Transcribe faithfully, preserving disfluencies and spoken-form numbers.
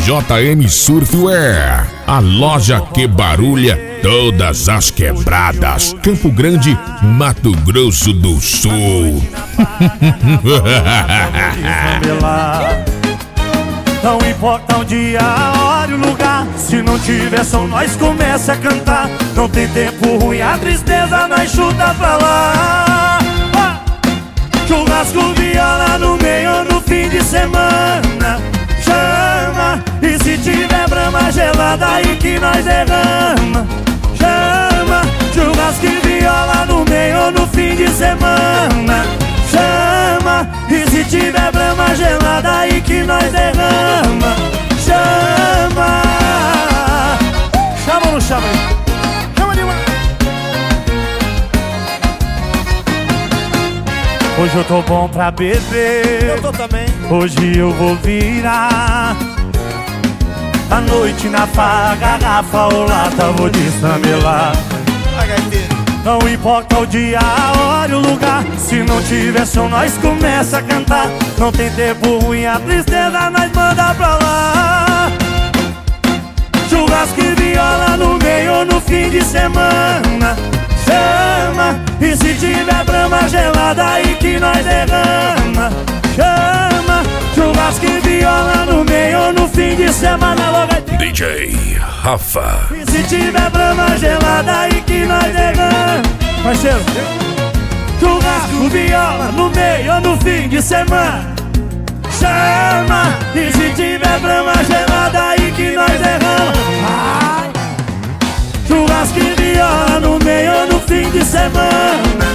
J M Surfwear, a loja que barulha todas as quebradas. Campo Grande, Mato Grosso do Sul. Não importa o dia, a hora e o lugar. Se não tiver som, nós começa a cantar. Não tem tempo ruim, a tristeza nós chuta pra lá. ah! Churrasco, viola no meio no fim de semana. Chama, e se tiver brama gelada aí que nós derrama. Chama, churrasco e viola no meio no fim de semana. Chama, e se tiver brama gelada aí que nós derrama. Chama. Chama ou não chama aí? Chama demais. Hoje eu tô bom pra beber. Eu tô também. Hoje eu vou virar à noite na farra, garrafa ou lata, vou destramelar. Não importa o dia, a hora e o lugar. Se não tiver som, nós começa a cantar. Não tem tempo ruim, a tristeza nós manda pra lá. Churrasco e viola no meio no fim de semana. Chama, e se tiver brama gelada aí que nós derrama. Chama, churrasco e viola no meio no fim de semana. Logo D J Rafa. e se tiver brama gelada aí que nós derrama. Parceiro, churrasco, viola no meio no fim de semana. Chama, e se tiver brama gelada aí que nós derrama. Ai. Churrasco e viola no meio no fim de semana.